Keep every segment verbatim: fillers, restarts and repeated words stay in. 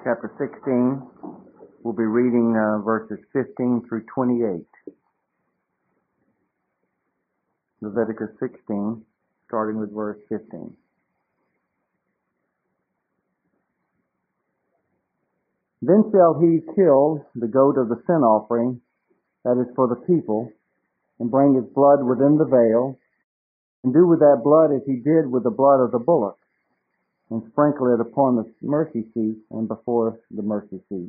chapter sixteen. We'll be reading uh, verses fifteen through twenty-eight. Leviticus sixteen, starting with verse fifteen. Then shall he kill the goat of the sin offering, that is for the people, and bring its blood within the veil, and do with that blood as he did with the blood of the bullock, and sprinkle it upon the mercy seat and before the mercy seat.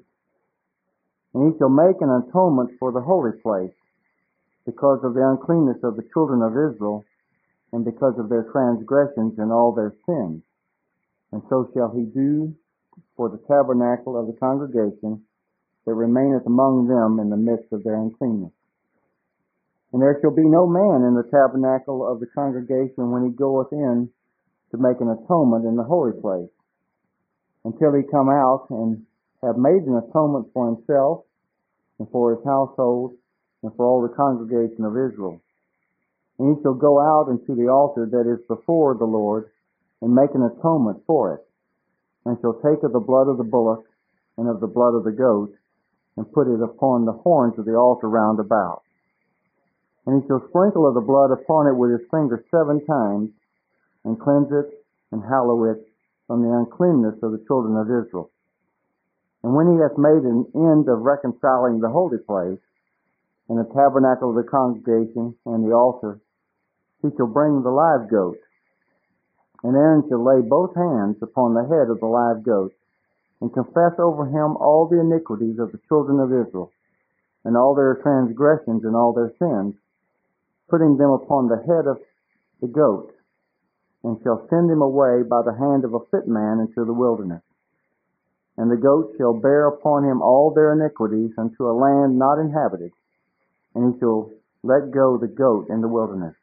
And he shall make an atonement for the holy place, because of the uncleanness of the children of Israel, and because of their transgressions and all their sins. And so shall he do for the tabernacle of the congregation that remaineth among them in the midst of their uncleanness. And there shall be no man in the tabernacle of the congregation when he goeth in to make an atonement in the holy place, until he come out and have made an atonement for himself and for his household and for all the congregation of Israel. And he shall go out into the altar that is before the Lord and make an atonement for it, and shall take of the blood of the bullock and of the blood of the goat, and put it upon the horns of the altar round about. And he shall sprinkle of the blood upon it with his finger seven times, and cleanse it and hallow it from the uncleanness of the children of Israel. And when he hath made an end of reconciling the holy place, and the tabernacle of the congregation, and the altar, he shall bring the live goat. And Aaron shall lay both hands upon the head of the live goat, and confess over him all the iniquities of the children of Israel, and all their transgressions and all their sins, putting them upon the head of the goat, and shall send him away by the hand of a fit man into the wilderness. And the goat shall bear upon him all their iniquities unto a land not inhabited, and he shall let go the goat in the wilderness.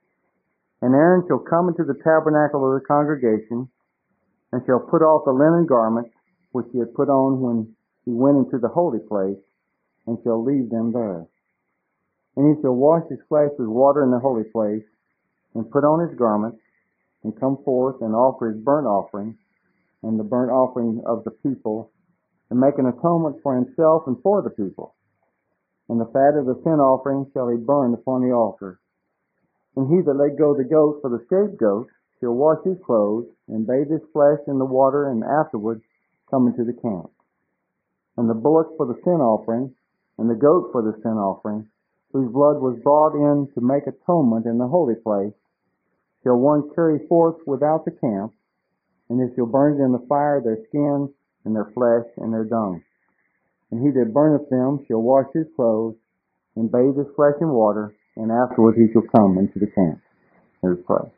And Aaron shall come into the tabernacle of the congregation, and shall put off the linen garments which he had put on when he went into the holy place, and shall leave them there. And he shall wash his flesh with water in the holy place, and put on his garments, and come forth and offer his burnt offering, and the burnt offering of the people, and make an atonement for himself and for the people. And the fat of the sin offering shall he burn upon the altar. And he that let go the goat for the scapegoat shall wash his clothes, and bathe his flesh in the water, and afterward come into the camp. And the bullock for the sin offering, and the goat for the sin offering, whose blood was brought in to make atonement in the holy place, shall one carry forth without the camp, and he shall burn in the fire their skin, and their flesh, and their dung. And he that burneth them shall wash his clothes, and bathe his flesh in water, and afterward he shall come into the camp. Let us pray.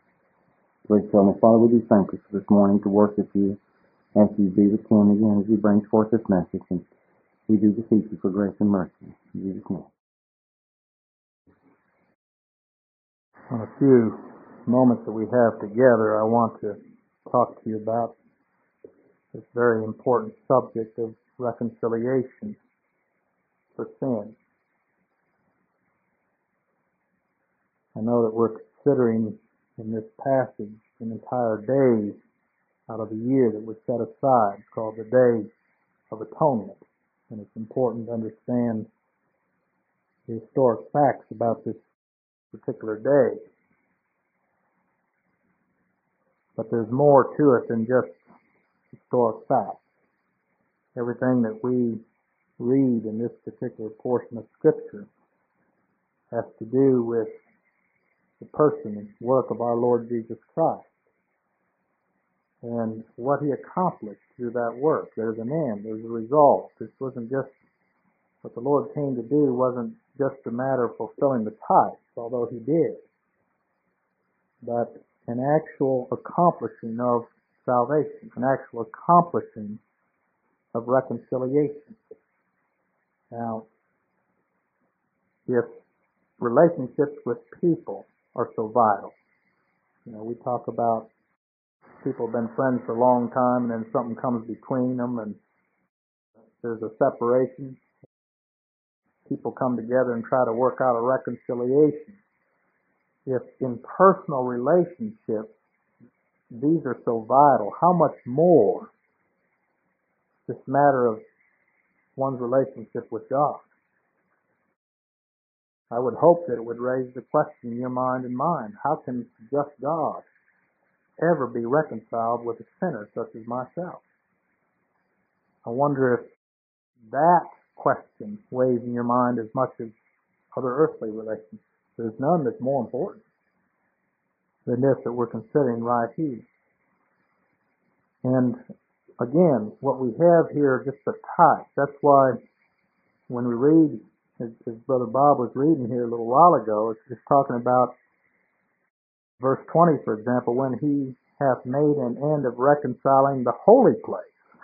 Please tell me, Father, we do thank you for this morning to worship you, and to be with him again as he brings forth this message, and we do beseech you for grace and mercy. In Jesus' name. On a few moments that we have together, I want to talk to you about this very important subject of reconciliation for sin. I know that we're considering in this passage an entire day out of the year that was set aside called the Day of Atonement. And it's important to understand the historic facts about this particular day. But there's more to it than just historic facts. Everything that we read in this particular portion of Scripture has to do with the person and work of our Lord Jesus Christ and what he accomplished through that work. There's an end, there's a result. This wasn't just what the Lord came to do, wasn't just a matter of fulfilling the types, although he did, but an actual accomplishing of salvation, an actual accomplishing of reconciliation. Now, if relationships with people are so vital, you know, we talk about people have been friends for a long time, and then something comes between them, and there's a separation. People come together and try to work out a reconciliation. If in personal relationships these are so vital, how much more this matter of one's relationship with God. I would hope that it would raise the question in your mind and mine, how can just God ever be reconciled with a sinner such as myself? I wonder if that question weighs in your mind as much as other earthly relations. There's none that's more important than this that we're considering right here. And again, what we have here are just the types. That's why when we read, as, as Brother Bob was reading here a little while ago, it's, it's talking about verse twenty, for example, when he hath made an end of reconciling the holy place.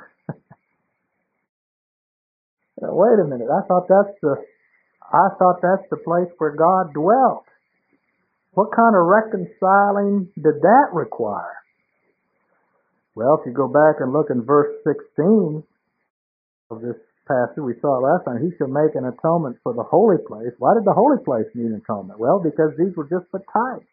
Now, wait a minute, I thought that's the I thought that's the place where God dwelt. What kind of reconciling did that require? Well, if you go back and look in verse sixteen of this passage we saw last time, he shall make an atonement for the holy place. Why did the holy place need atonement? Well, because these were just the types.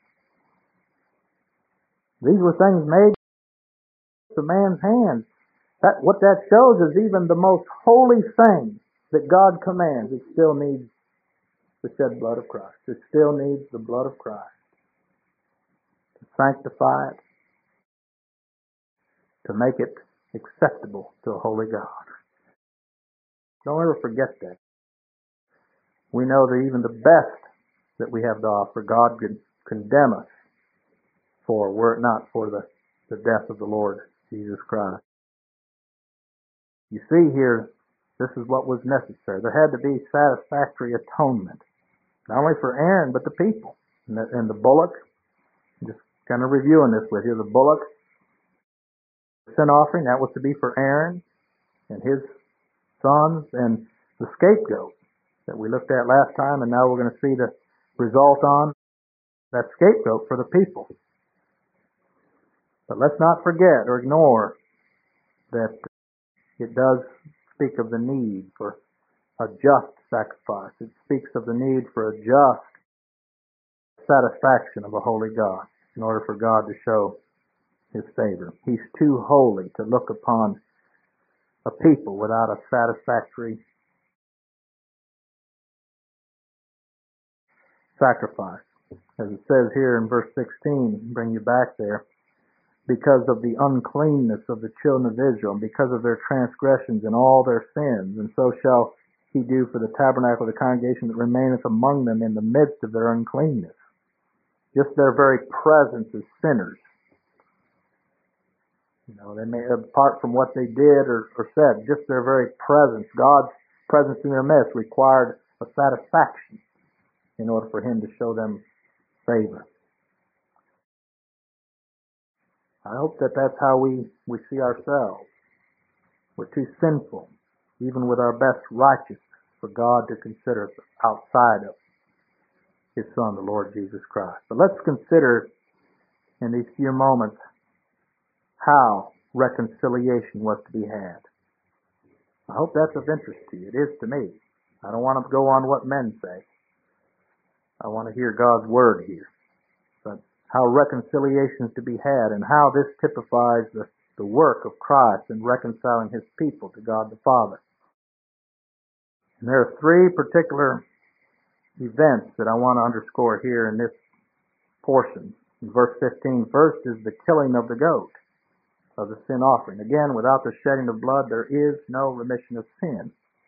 These were things made with man's hands. That, what that shows is even the most holy thing that God commands, it still needs the shed blood of Christ. It still needs the blood of Christ to sanctify it, to make it acceptable to a holy God. Don't ever forget that. We know that even the best that we have to offer, God could condemn us for, were it not for the, the death of the Lord Jesus Christ. You see here, this is what was necessary. There had to be satisfactory atonement, not only for Aaron, but the people. And the, and the bullock, just kind of reviewing this with you, the bullock, sin offering, that was to be for Aaron and his sons, and the scapegoat that we looked at last time, and now we're going to see the result on that scapegoat for the people. But let's not forget or ignore that it does speak of the need for a just sacrifice. It speaks of the need for a just satisfaction of a holy God in order for God to show his favor. He's too holy to look upon a people without a satisfactory sacrifice. As it says here in verse sixteen, bring you back there, because of the uncleanness of the children of Israel, and because of their transgressions and all their sins, and so shall he do for the tabernacle of the congregation that remaineth among them in the midst of their uncleanness. Just their very presence as sinners. You know, they may, apart from what they did or, or said, just their very presence, God's presence in their midst, required a satisfaction in order for him to show them favor. I hope that that's how we, we see ourselves. We're too sinful, even with our best righteousness, for God to consider us outside of his Son, the Lord Jesus Christ. But let's consider in these few moments how reconciliation was to be had. I hope that's of interest to you. It is to me. I don't want to go on what men say. I want to hear God's word here. But how reconciliation is to be had, and how this typifies the, the work of Christ in reconciling his people to God the Father. And there are three particular events that I want to underscore here in this portion. In verse fifteen, first is the killing of the goat, of the sin offering. Again, without the shedding of blood, there is no remission of sin.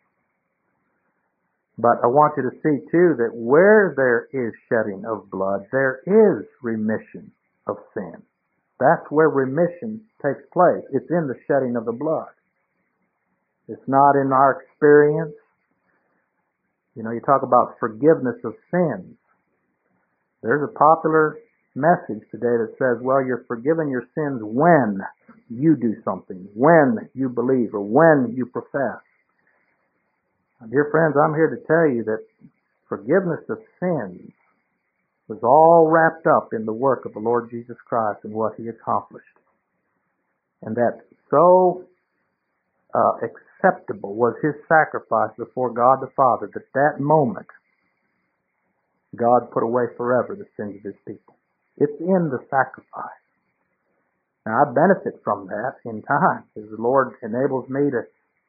But I want you to see, too, that where there is shedding of blood, there is remission of sin. That's where remission takes place. It's in the shedding of the blood. It's not in our experience. You know, you talk about forgiveness of sins. There's a popular message today that says, well, you're forgiven your sins when you do something, when you believe, or when you profess. Dear friends, I'm here to tell you that forgiveness of sins was all wrapped up in the work of the Lord Jesus Christ and what he accomplished. And that so uh, acceptable was his sacrifice before God the Father that that moment God put away forever the sins of his people. It's in the sacrifice. Now, I benefit from that in time as the Lord enables me to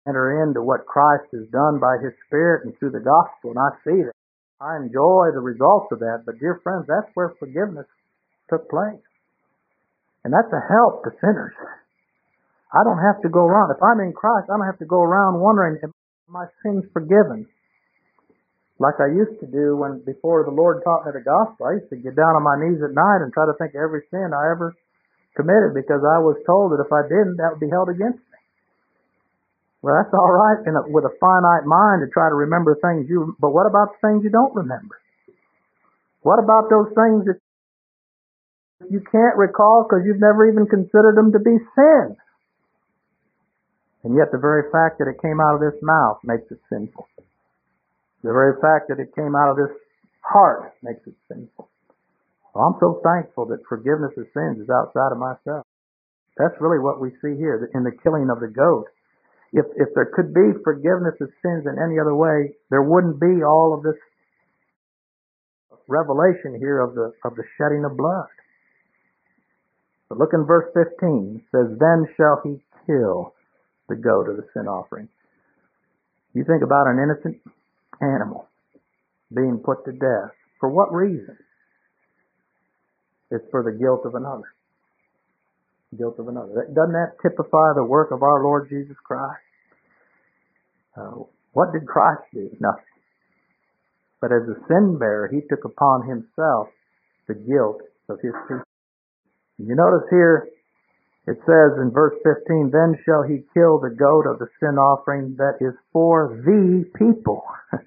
enter into what Christ has done by His Spirit and through the gospel, and I see that. I enjoy the results of that, but dear friends, that's where forgiveness took place. And that's a help to sinners. I don't have to go around. If I'm in Christ, I don't have to go around wondering, am my sins forgiven? Like I used to do when before the Lord taught me the gospel. I used to get down on my knees at night and try to think of every sin I ever committed, because I was told that if I didn't, that would be held against me. Well, that's all right in a, with a finite mind to try to remember things you, but what about the things you don't remember? What about those things that you can't recall because you've never even considered them to be sin? And yet the very fact that it came out of this mouth makes it sinful. The very fact that it came out of this heart makes it sinful. Well, I'm so thankful that forgiveness of sins is outside of myself. That's really what we see here in the killing of the goat. If if there could be forgiveness of sins in any other way, there wouldn't be all of this revelation here of the of the shedding of blood. But look in verse fifteen. It says, "Then shall he kill the goat of the sin offering." You think about an innocent animal being put to death. For what reason? It's for the guilt of another. Guilt of another. Doesn't that typify the work of our Lord Jesus Christ? Uh, what did Christ do? Nothing. But as a sin bearer, He took upon Himself the guilt of His people. You notice here, it says in verse fifteen, "Then shall he kill the goat of the sin offering that is for the people."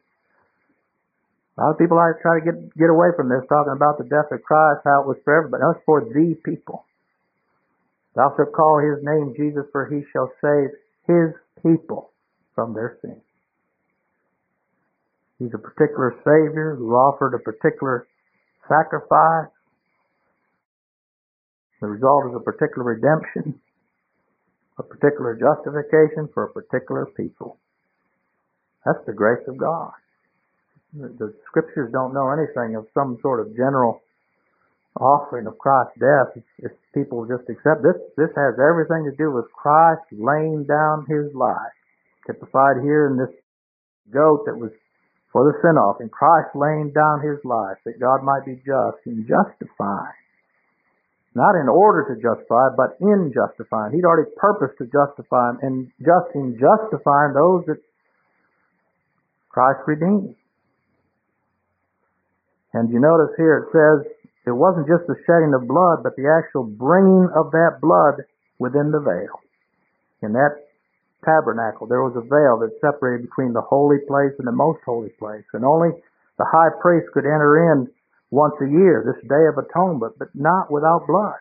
A lot of people like to try to get, get away from this, talking about the death of Christ, how it was for everybody. No, it's for the people. "Thou shalt call His name Jesus, for He shall save His people from their sins." He's a particular Savior who offered a particular sacrifice. The result is a particular redemption, a particular justification for a particular people. That's the grace of God. The, the Scriptures don't know anything of some sort of general offering of Christ's death. If people just accept this, this has everything to do with Christ laying down His life, typified here in this goat that was for the sin offering. Christ laying down His life that God might be just and justified. Not in order to justify, but in justifying. He'd already purposed to justify them, and just in justifying those that Christ redeemed. And you notice here it says it wasn't just the shedding of blood, but the actual bringing of that blood within the veil. In that tabernacle, there was a veil that separated between the holy place and the most holy place, and only the high priest could enter in once a year, this Day of Atonement, but not without blood.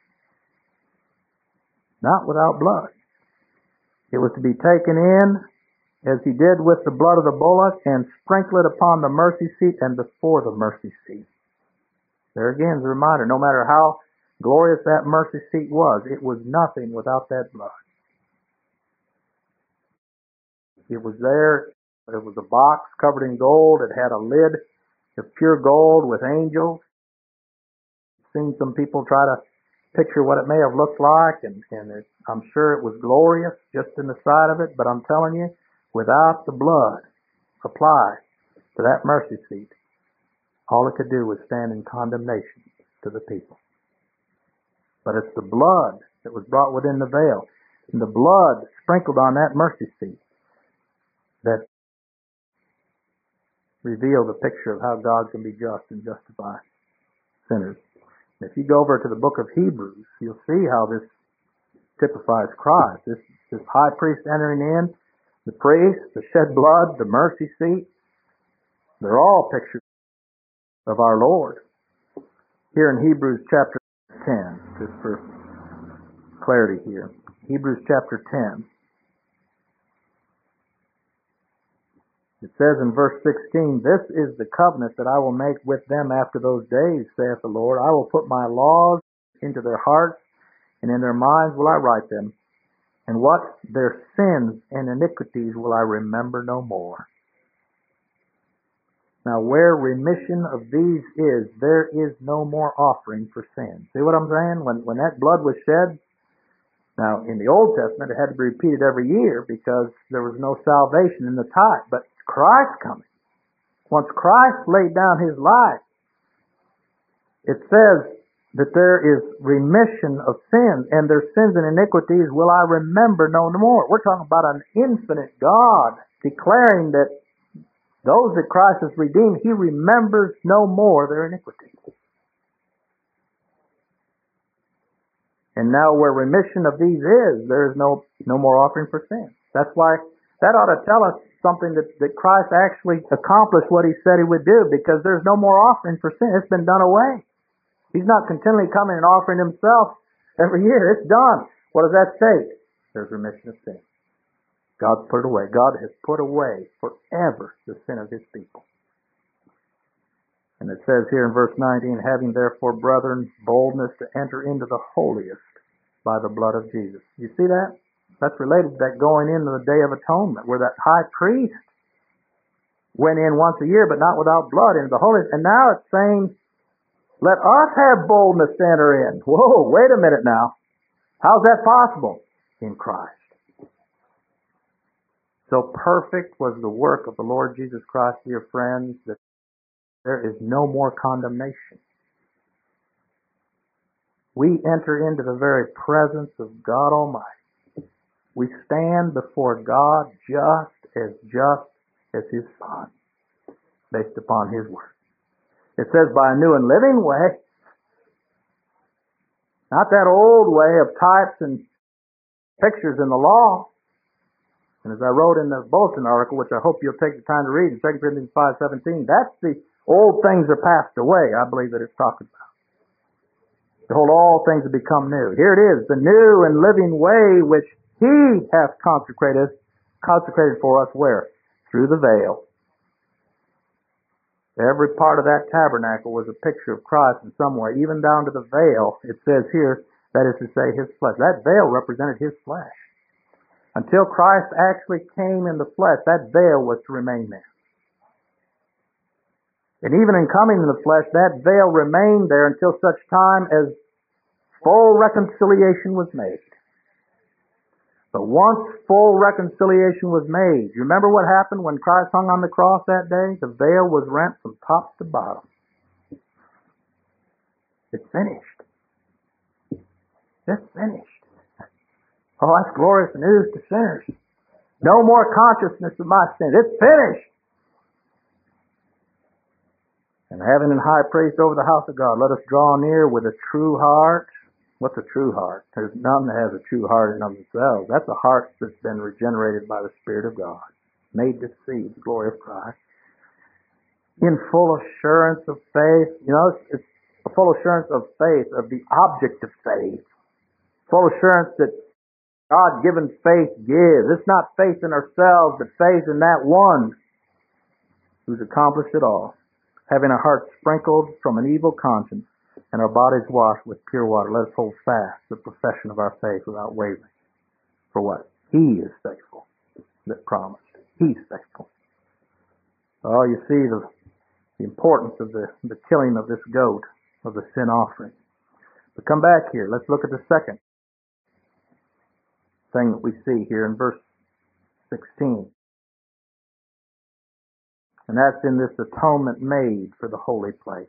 Not without blood. It was to be taken in, as He did with the blood of the bullock, and sprinkle it upon the mercy seat and before the mercy seat. There again is a reminder, no matter how glorious that mercy seat was, it was nothing without that blood. It was there. It was a box covered in gold. It had a lid of pure gold with angels. I've seen some people try to picture what it may have looked like, and, and it, I'm sure it was glorious just in the sight of it, but I'm telling you, without the blood applied to that mercy seat, all it could do was stand in condemnation to the people. But it's the blood that was brought within the veil, and the blood sprinkled on that mercy seat that reveal the picture of how God can be just and justify sinners. And if you go over to the book of Hebrews, you'll see how this typifies Christ. This, this high priest entering in, the priest, the shed blood, the mercy seat, they're all pictures of our Lord. Here in Hebrews chapter ten, just for clarity here. Hebrews chapter ten. It says in verse sixteen, "This is the covenant that I will make with them after those days, saith the Lord. I will put my laws into their hearts, and in their minds will I write them. And what their sins and iniquities will I remember no more." Now where remission of these is, there is no more offering for sin. See what I'm saying? When when that blood was shed, Now, in the Old Testament, it had to be repeated every year because there was no salvation in the tithe. But Christ coming, once Christ laid down his life, it says that there is remission of sins, and their sins and iniquities will I remember no more. We're talking about an infinite God declaring that those that Christ has redeemed, he remembers no more their iniquities. And now where remission of these is, there is no, no more offering for sin. That's why that ought to tell us something that, that Christ actually accomplished what he said he would do, because there's no more offering for sin. It's been done away. He's not continually coming and offering himself every year. It's done. What does that say? There's remission of sin. God's put it away. God has put away forever the sin of his people. And it says here in verse nineteen, having therefore, brethren, boldness to enter into the holiest by the blood of Jesus. You see that? That's related to that going into the Day of Atonement, where that high priest went in once a year, but not without blood, into the holiest. And now it's saying, let us have boldness to enter in. Whoa, wait a minute now. How's that possible? In Christ. So perfect was the work of the Lord Jesus Christ, dear friends, that there is no more condemnation. We enter into the very presence of God Almighty. We stand before God just as just as his Son, based upon his word. It says by a new and living way, not that old way of types and pictures in the law. And as I wrote in the bulletin article, which I hope you'll take the time to read in Second Corinthians five seventeen, that's the old things are passed away, I believe that it's talking about. Behold, all things have become new. Here it is, the new and living way which he hath consecrated, consecrated for us where? Through the veil. Every part of that tabernacle was a picture of Christ in some way, even down to the veil. It says here, that is to say, his flesh. That veil represented his flesh. Until Christ actually came in the flesh, that veil was to remain there. And even in coming in the flesh, that veil remained there until such time as full reconciliation was made. But once full reconciliation was made, you remember what happened when Christ hung on the cross that day? The veil was rent from top to bottom. It's finished. It's finished. Oh, that's glorious news to sinners. No more consciousness of my sins. It's finished. And having an high priest over the house of God, let us draw near with a true heart. What's a true heart? There's none that has a true heart in of themselves. That's a heart that's been regenerated by the Spirit of God, made to see the glory of Christ. In full assurance of faith. You know, it's, it's a full assurance of faith, of the object of faith. Full assurance that God-given faith gives. It's not faith in ourselves, but faith in that one who's accomplished it all. Having our hearts sprinkled from an evil conscience and our bodies washed with pure water, let us hold fast the profession of our faith without wavering. For what? He is faithful that promised. He's faithful. Oh, you see the, the importance of the, the killing of this goat, of the sin offering. But come back here. Let's look at the second thing that we see here in verse sixteen. And that's in this atonement made for the holy place.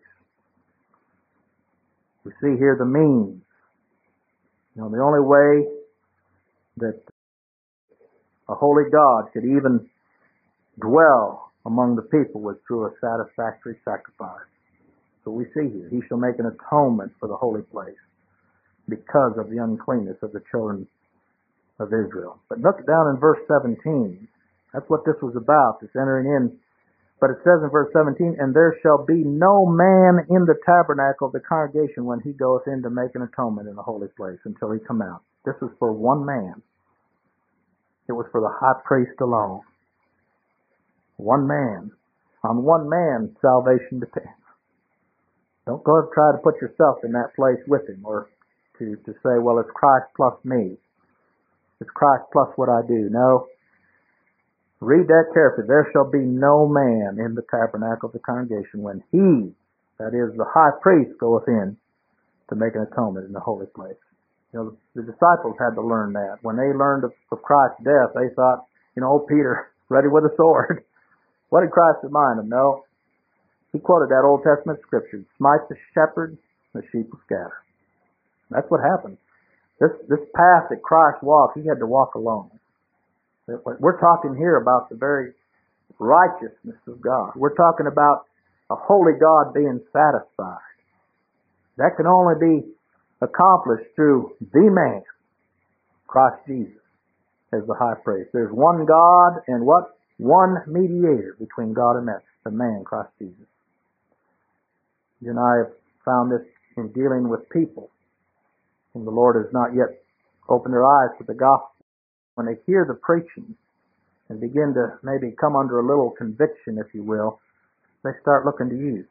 We see here the means. You know, the only way that a holy God could even dwell among the people was through a satisfactory sacrifice. So we see here, he shall make an atonement for the holy place because of the uncleanness of the children of Israel. But look down in verse seventeen. That's what this was about, this entering in. But it says in verse seventeen, and there shall be no man in the tabernacle of the congregation when he goeth in to make an atonement in the holy place until he come out. This was for one man. It was for the high priest alone. One man. On one man, salvation depends. Don't go and try to put yourself in that place with him, or to, to say, well, it's Christ plus me. It's Christ plus what I do. No. Read that carefully. There shall be no man in the tabernacle of the congregation when he, that is the high priest, goeth in to make an atonement in the holy place. You know, the disciples had to learn that. When they learned of, of Christ's death, they thought, you know, old Peter, ready with a sword. What did Christ remind them? No. He quoted that Old Testament scripture, smite the shepherd, the sheep will scatter. That's what happened. This, this path that Christ walked, he had to walk alone. We're talking here about the very righteousness of God. We're talking about a holy God being satisfied. That can only be accomplished through the man, Christ Jesus, as the high priest. There's one God and what? One mediator between God and man, the man, Christ Jesus. You and I have found this in dealing with people whom the Lord has not yet opened their eyes to the gospel. When they hear the preaching and begin to maybe come under a little conviction, if you will, they start looking to you.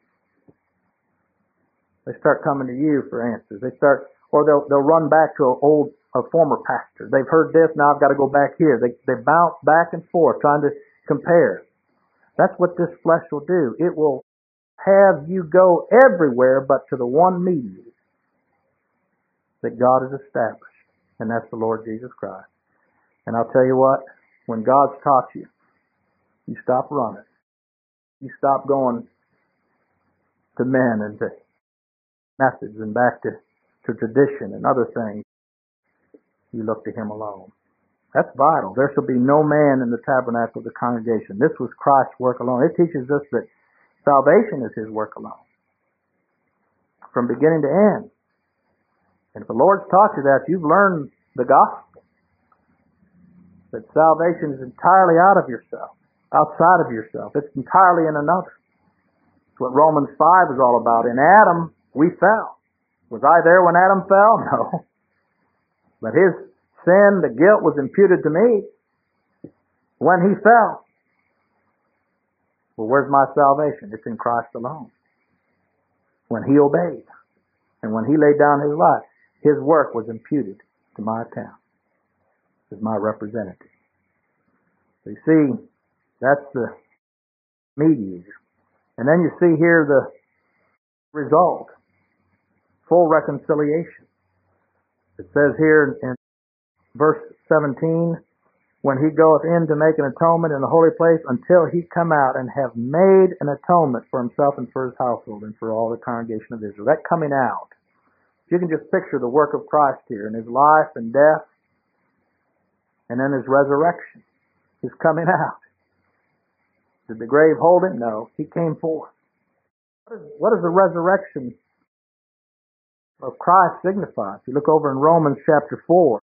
They start coming to you for answers. They start, or they'll they'll run back to an old, a former pastor. They've heard this, now I've got to go back here. They they bounce back and forth trying to compare. That's what this flesh will do. It will have you go everywhere but to the one mediator that God has established, and that's the Lord Jesus Christ. And I'll tell you what, when God's taught you, you stop running. You stop going to men and to methods and back to, to tradition and other things. You look to Him alone. That's vital. There shall be no man in the tabernacle of the congregation. This was Christ's work alone. It teaches us that salvation is His work alone, from beginning to end. And if the Lord's taught you that, you've learned the gospel. That salvation is entirely out of yourself, outside of yourself. It's entirely in another. It's what Romans five is all about. In Adam, we fell. Was I there when Adam fell? No. But his sin, the guilt, was imputed to me when he fell. Well, where's my salvation? It's in Christ alone. When he obeyed and when he laid down his life, his work was imputed to my account as my representative. So you see, that's the mediator. And then you see here the result, full reconciliation. It says here in verse seventeen, when he goeth in to make an atonement in the holy place until he come out and have made an atonement for himself and for his household and for all the congregation of Israel. That coming out. You can just picture the work of Christ here in his life and death and then his resurrection. His coming out. Did the grave hold him? No. He came forth. What, is, what does the resurrection of Christ signify? If you look over in Romans chapter four,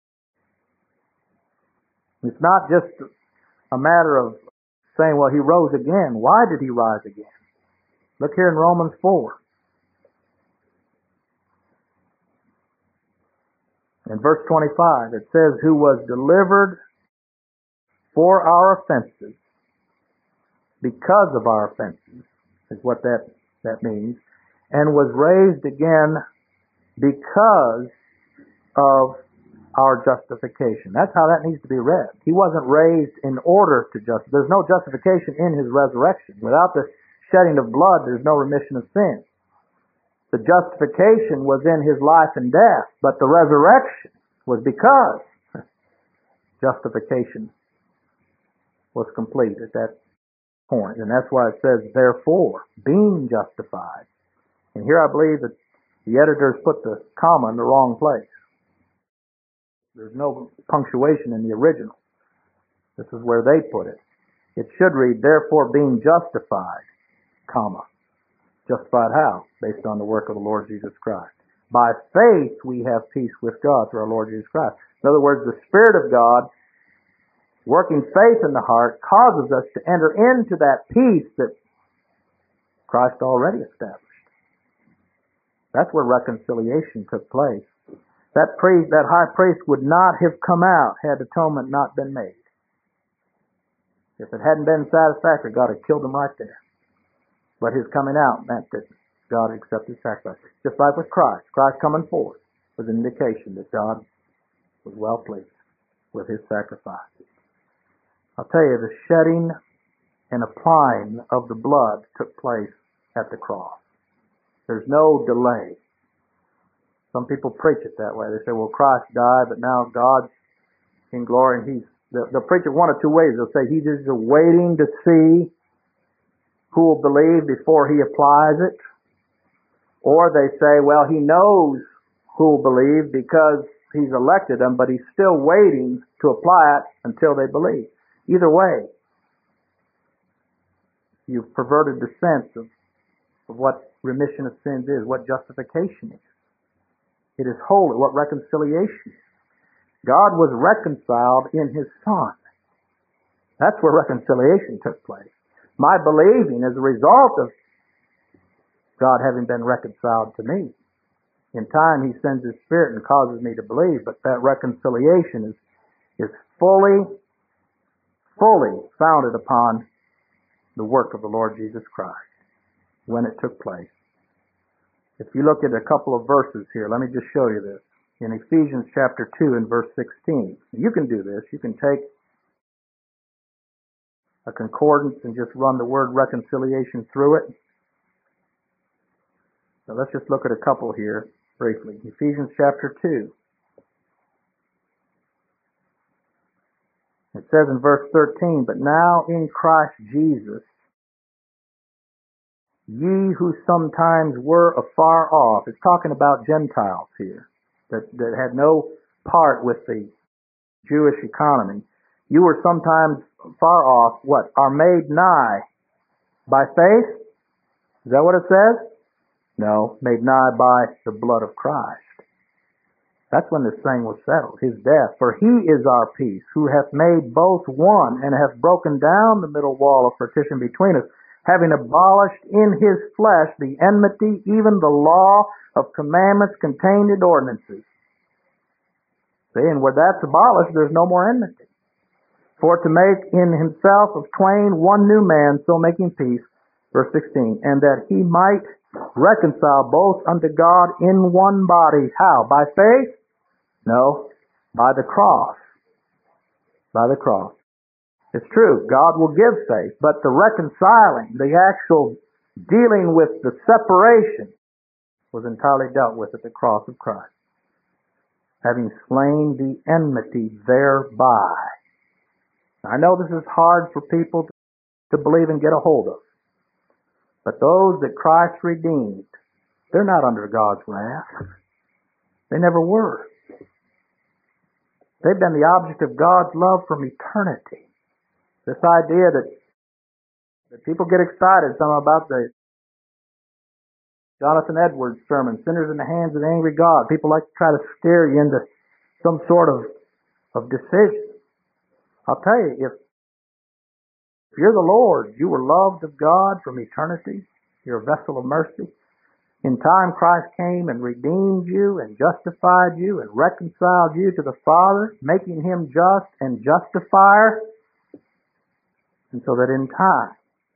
it's not just a matter of saying, well, he rose again. Why did he rise again? Look here in Romans four. In verse twenty-five, it says, who was delivered for our offenses, because of our offenses, is what that, that means, and was raised again because of our justification. That's how that needs to be read. He wasn't raised in order to justify. There's no justification in his resurrection. Without the shedding of blood, there's no remission of sin. The justification was in his life and death, but the resurrection was because justification was complete at that point. And that's why it says, therefore, being justified. And here I believe that the editors put the comma in the wrong place. There's no punctuation in the original. This is where they put it. It should read, therefore being justified, comma. Justified how? Based on the work of the Lord Jesus Christ. By faith we have peace with God through our Lord Jesus Christ. In other words, the Spirit of God, working faith in the heart, causes us to enter into that peace that Christ already established. That's where reconciliation took place. That priest, that high priest would not have come out had atonement not been made. If it hadn't been satisfactory, God had killed him right there. But his coming out meant that God accepted sacrifice. Just like with Christ. Christ coming forth was an indication that God was well pleased with his sacrifice. I'll tell you, the shedding and applying of the blood took place at the cross. There's no delay. Some people preach it that way. They say, well, Christ died, but now God's in glory, and he's, they'll, they'll preach it one of two ways. They'll say he's just waiting to see who will believe before he applies it. Or they say, well, he knows who will believe because he's elected them, but he's still waiting to apply it until they believe. Either way, you've perverted the sense of, of what remission of sins is, what justification is. It is holy, what reconciliation is. God was reconciled in his Son. That's where reconciliation took place. My believing is a result of God having been reconciled to me. In time, he sends his Spirit and causes me to believe, but that reconciliation is, is fully, fully founded upon the work of the Lord Jesus Christ when it took place. If you look at a couple of verses here, let me just show you this. In Ephesians chapter two and verse sixteen. You can do this. You can take a concordance and just run the word reconciliation through it. So let's just look at a couple here briefly. Ephesians chapter two. It says in verse thirteen, but now in Christ Jesus, ye who sometimes were afar off. It's talking about Gentiles here that, that had no part with the Jewish economy. You were sometimes far off, what? Are made nigh by faith? Is that what it says? No, made nigh by the blood of Christ. That's when this thing was settled, his death. For he is our peace, who hath made both one, and hath broken down the middle wall of partition between us, having abolished in his flesh the enmity, even the law of commandments contained in ordinances. See, and where that's abolished, there's no more enmity. For to make in himself of twain one new man, so making peace, verse sixteen, and that he might reconcile both unto God in one body. How? By faith? No, by the cross. By the cross. It's true, God will give faith, but the reconciling, the actual dealing with the separation, was entirely dealt with at the cross of Christ, having slain the enmity thereby. I know this is hard for people to believe and get a hold of, but those that Christ redeemed, they're not under God's wrath. They never were. They've been the object of God's love from eternity. This idea that, that people get excited, some about the Jonathan Edwards sermon, Sinners in the Hands of the Angry God. People like to try to scare you into some sort of, of decision. I'll tell you, if, if you're the Lord, you were loved of God from eternity, you're a vessel of mercy. In time, Christ came and redeemed you and justified you and reconciled you to the Father, making him just and justifier. And so that in time,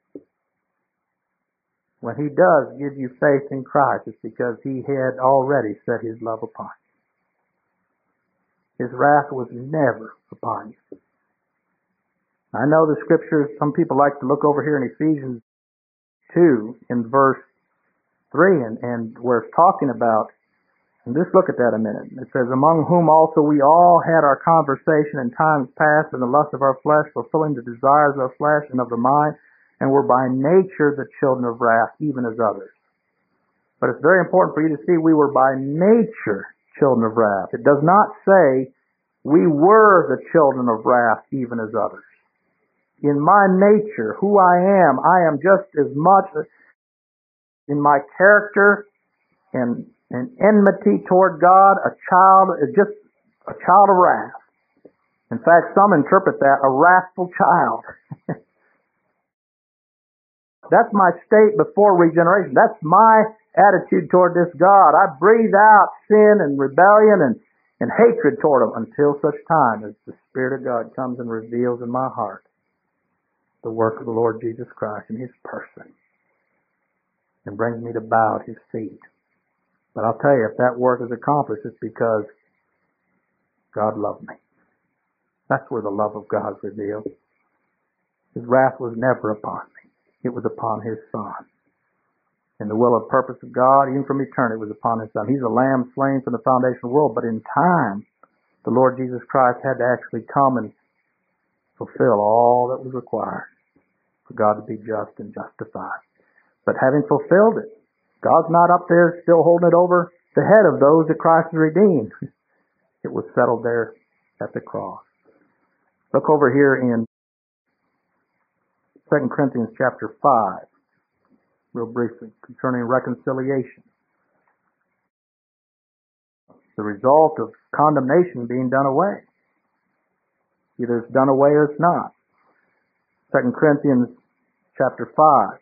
when he does give you faith in Christ, it's because he had already set his love upon you. His wrath was never upon you. I know the scriptures, some people like to look over here in Ephesians two in verse three, and, and where it's talking about, and just look at that a minute. It says, among whom also we all had our conversation in times past in the lust of our flesh, fulfilling the desires of our flesh and of the mind, and were by nature the children of wrath, even as others. But it's very important for you to see we were by nature children of wrath. It does not say we were the children of wrath, even as others. In my nature, who I am, I am just as much in my character and, and enmity toward God, a child, just a child of wrath. In fact, some interpret that a wrathful child. That's my state before regeneration. That's my attitude toward this God. I breathe out sin and rebellion and, and hatred toward him until such time as the Spirit of God comes and reveals in my heart the work of the Lord Jesus Christ in his person and brings me to bow at his feet. But I'll tell you, if that work is accomplished, it's because God loved me. That's where the love of God is revealed. His wrath was never upon me. It was upon his Son. And the will and purpose of God, even from eternity, was upon his Son. He's a lamb slain from the foundation of the world, but in time, the Lord Jesus Christ had to actually come and fulfill all that was required for God to be just and justified. But having fulfilled it, God's not up there still holding it over the head of those that Christ has redeemed. It was settled there at the cross. Look over here in Second Corinthians chapter five, real briefly, concerning reconciliation. The result of condemnation being done away. Either it's done away or it's not. Second Corinthians chapter five,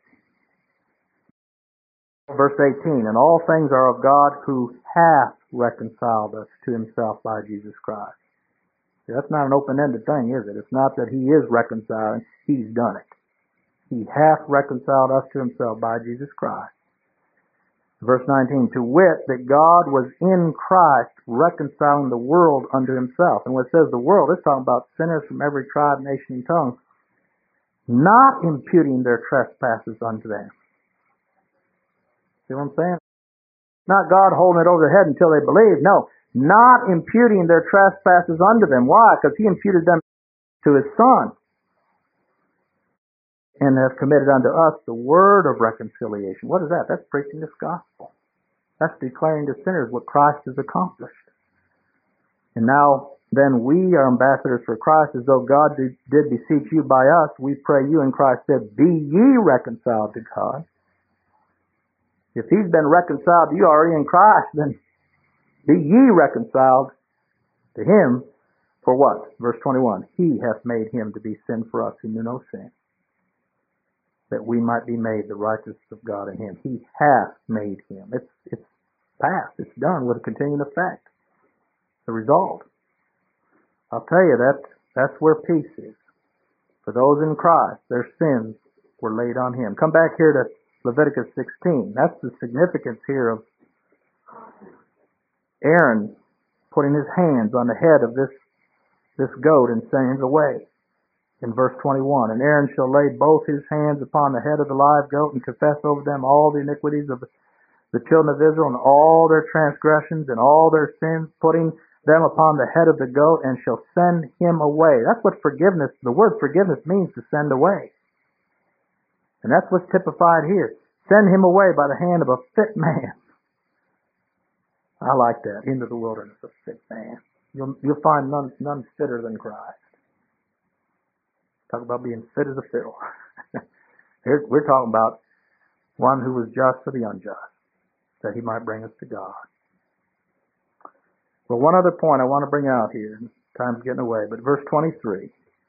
verse eighteen, and all things are of God who hath reconciled us to himself by Jesus Christ. See, that's not an open-ended thing, is it? It's not that he is reconciling, he's done it. He hath reconciled us to himself by Jesus Christ. Verse nineteen, to wit, that God was in Christ reconciling the world unto himself. And when it says the world, it's talking about sinners from every tribe, nation, and tongue, not imputing their trespasses unto them. See what I'm saying? Not God holding it over their head until they believe. No, not imputing their trespasses unto them. Why? Because he imputed them to his Son. And have committed unto us the word of reconciliation. What is that? That's preaching this gospel. That's declaring to sinners what Christ has accomplished. And now, then we are ambassadors for Christ, as though God did, did beseech you by us. We pray you, and Christ said, be ye reconciled to God. If he's been reconciled to you already in Christ, then be ye reconciled to him for what? Verse twenty-one, he hath made him to be sin for us who knew no sin, that we might be made the righteousness of God in him. He hath made him. It's it's past. It's done with a continuing effect. The result. I'll tell you, that that's where peace is. For those in Christ, their sins were laid on him. Come back here to Leviticus sixteen. That's the significance here of Aaron putting his hands on the head of this, this goat and saying, away. In verse twenty-one, and Aaron shall lay both his hands upon the head of the live goat and confess over them all the iniquities of the children of Israel and all their transgressions and all their sins, putting them upon the head of the goat, and shall send him away. That's what forgiveness, the word forgiveness means, to send away. And that's what's typified here. Send him away by the hand of a fit man. I like that. Into the wilderness, a fit man. You'll, you'll find none, none fitter than Christ. Talk about being fit as a fiddle. Here, we're talking about one who was just for the unjust, that he might bring us to God. Well, one other point I want to bring out here. Time's getting away, but verse twenty-three.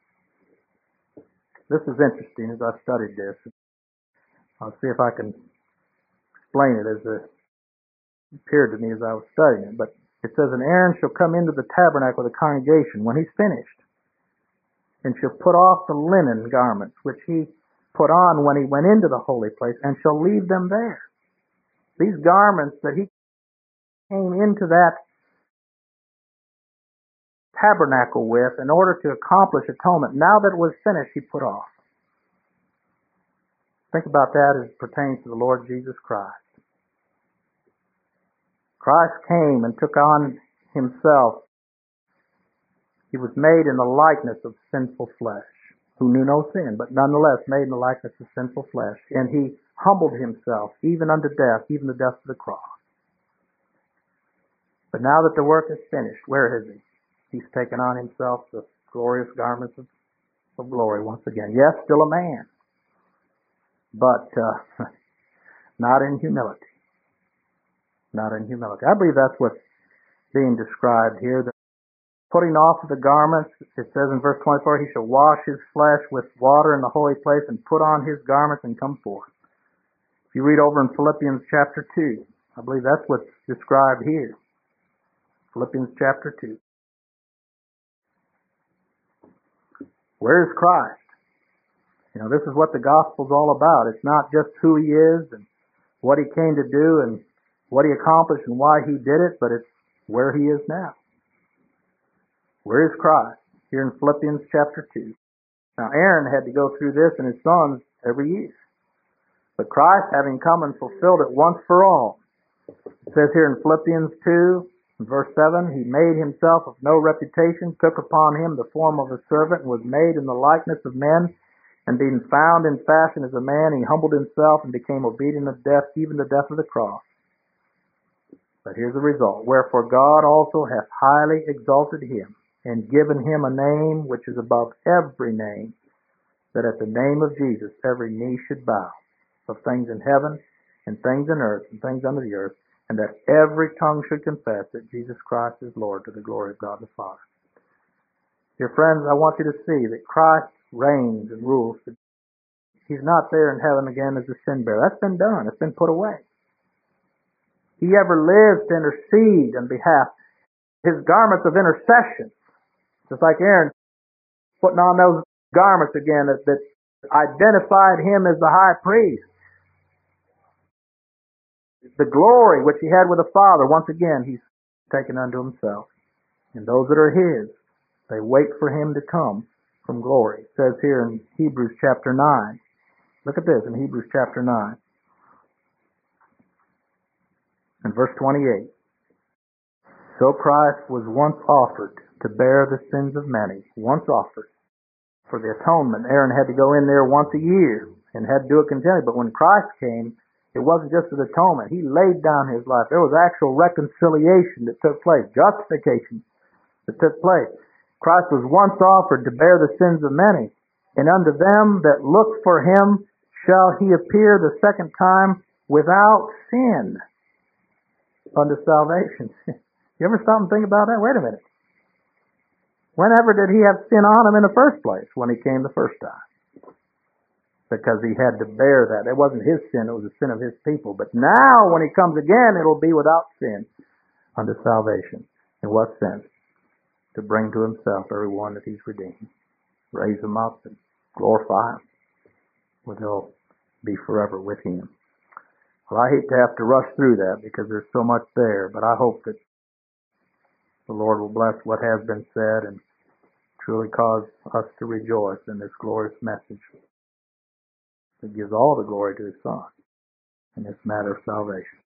This is interesting as I studied this. I'll see if I can explain it as it appeared to me as I was studying it. But it says, and Aaron shall come into the tabernacle of the congregation when he's finished, and shall put off the linen garments which he put on when he went into the holy place, and shall leave them there. These garments that he came into that tabernacle with in order to accomplish atonement, now that it was finished, he put off. Think about that as it pertains to the Lord Jesus Christ. Christ came and took on himself. He was made in the likeness of sinful flesh, who knew no sin, but nonetheless made in the likeness of sinful flesh. And he humbled himself, even unto death, even the death of the cross. But now that the work is finished, where is he? He's taken on himself the glorious garments of, of glory once again. Yes, still a man, but uh, not in humility. Not in humility. I believe that's what's being described here. The putting off of the garments, it says in verse twenty-four, he shall wash his flesh with water in the holy place and put on his garments and come forth. If you read over in Philippians chapter two, I believe that's what's described here. Philippians chapter two. Where is Christ? You know, this is what the gospel's all about. It's not just who he is and what he came to do and what he accomplished and why he did it, but it's where he is now. Where is Christ? Here in Philippians chapter two. Now, Aaron had to go through this and his sons every year. But Christ, having come and fulfilled it once for all. It says here in Philippians two, verse seven, He made Himself of no reputation, took upon Him the form of a servant, and was made in the likeness of men. And being found in fashion as a man, He humbled Himself and became obedient to death, even the death of the cross. But here's the result. Wherefore God also hath highly exalted Him, and given Him a name which is above every name, that at the name of Jesus every knee should bow, of things in heaven, and things in earth, and things under the earth, and that every tongue should confess that Jesus Christ is Lord, to the glory of God the Father. Dear friends, I want you to see that Christ reigns and rules. He's not there in heaven again as a sin bearer. That's been done. It's been put away. He ever lives to intercede on behalf. His garments of intercession, just like Aaron putting on those garments again that, that identified him as the high priest. The glory which he had with the Father, once again, he's taken unto himself. And those that are his, they wait for him to come from glory. It says here in Hebrews chapter nine. Look at this in Hebrews chapter nine. In verse twenty-eight. So Christ was once offered to bear the sins of many. Once offered. For the atonement, Aaron had to go in there once a year and had to do it continually. But when Christ came, it wasn't just an atonement. He laid down His life. There was actual reconciliation that took place. Justification that took place. Christ was once offered to bear the sins of many. And unto them that look for Him shall He appear the second time without sin unto salvation. You ever stop and think about that? Wait a minute. Whenever did He have sin on Him in the first place? When He came the first time. Because He had to bear that. It wasn't His sin, it was the sin of His people. But now, when He comes again, it'll be without sin unto salvation. In what sense? To bring to Himself everyone that He's redeemed. Raise them up and glorify Him. Where they'll be forever with Him. Well, I hate to have to rush through that because there's so much there, but I hope that the Lord will bless what has been said and truly cause us to rejoice in this glorious message that gives all the glory to His Son in this matter of salvation.